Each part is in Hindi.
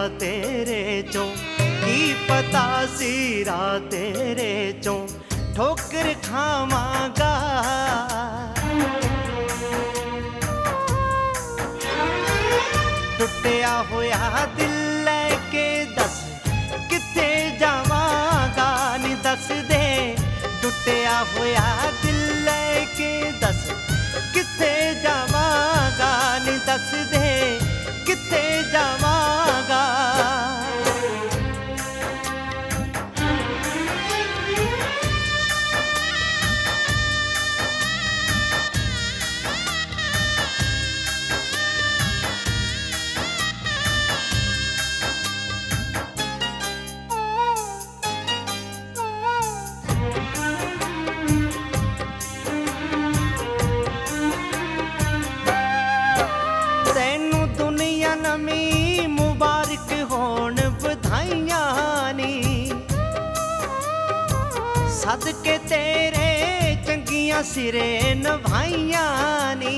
तेरे चों, की पता सीरा तेरे चों ठोकर खावांगा। टुटिया होया दिल लेके दस किथे जावांगा नी दस दे। टुटिया होया दिल लेके दस किथे जावांगा नी दस दे किथे जावांगा। सदके तेरे चंगियां सिरे नभाइयां नी,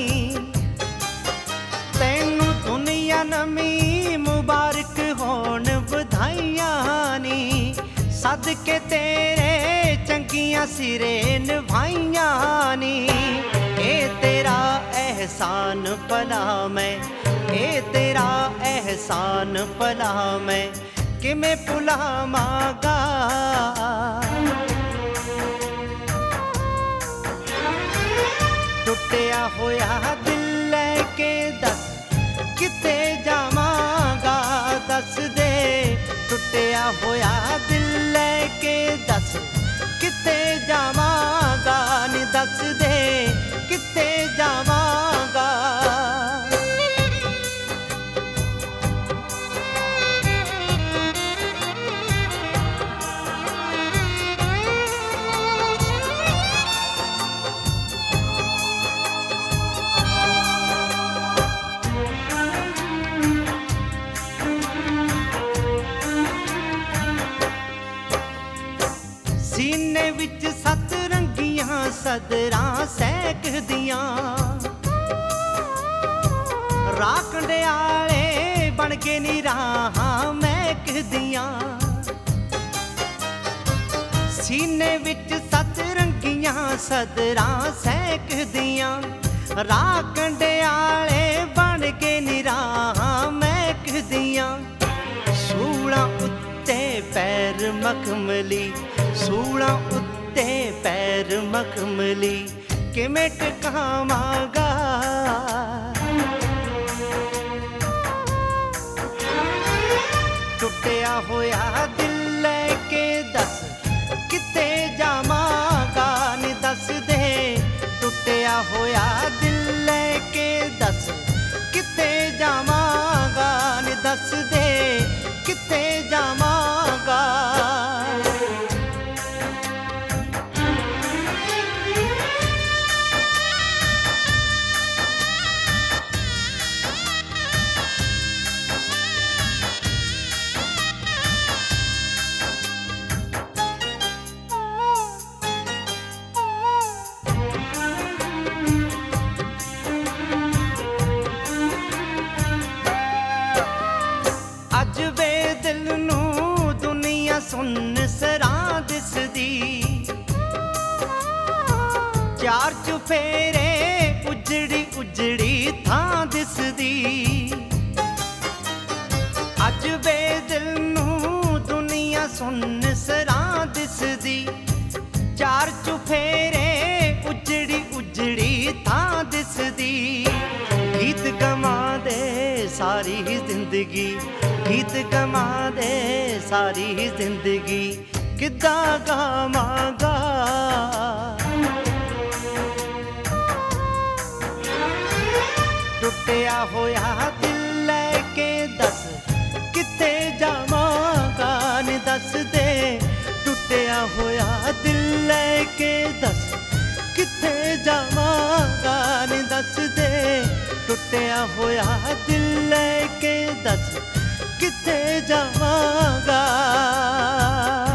तैनू दुनिया नमी मुबारक होण बधाइयां नी। सदके तेरे चंगियां सिरे नभाइयां नी। ए तेरा एहसान भला मैं, ए तेरा एहसान भला मैं किमें भुलावांगा। टुटिया होया दिल लेके दस किथे जावांगा दस दे। टुटिया होया दिल लेके दस किथे जावांगा नी दस दे किथे जावांगा। सीने विच सत रंगियां सदरां सैकदियां, राह कंडियाले बन के नी राहां महकदियां। सीने विच सत रंगियां सदरां सैकदियां, राह कंडियाले बन के नी राहां महकदियां। सूलां उत्ते पैर मखमली, सूलां उत्ते पैर मखमली किमें टकावांगा। टुटिया होया दिल लेके दस किथे जावांगा नी दस दे। टुटिया होया दिल लेके दस किथे जावांगा नी दस दे किथे जावांगा। अज वे दिल नू दुनिया सुन सरां दिसदी, चार चुफेरे उजड़ी उजड़ी थां दिसदी। अज वे दिल नू दुनिया सुन सरां दिसदी, चार चुफेरे उजड़ी उजड़ी थां दिसदी। गीत गमा दे सारी जिंदगी, गीत गमा दे सारी जिंदगी किद्दां गावांगा। टुटिया होया दिल लेके दस किथे जावांगा नी दस दे। टुटिया होया दिल लेके दस किथे जावांगा नी दस दे। टुटिया होया दिल लेके दस किथे जावांगा।